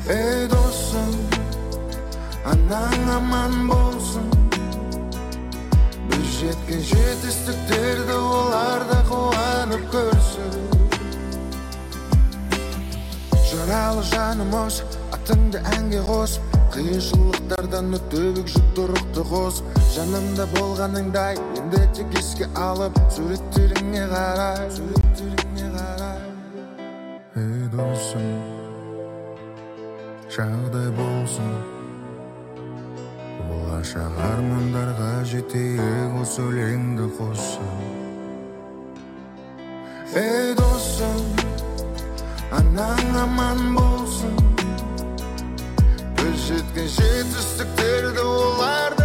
Ey dostum, anan aman bolsun. Biz жеткен жетістіктерді олар да қуанып көрсін. Жаралы жаным осы, атыңды әнге қосып, қиыншылықтардан өтіп жүкті рухты қосып, жанымда болғаныңдай енді тек еске алып, суреттеріңе қарай. Ей досым, жағдай болсын, болашақ армандарға жетейік осы өлеңді қосып. Ей досым, анаң аман болсын. Біз жеткен жетістіктерді олар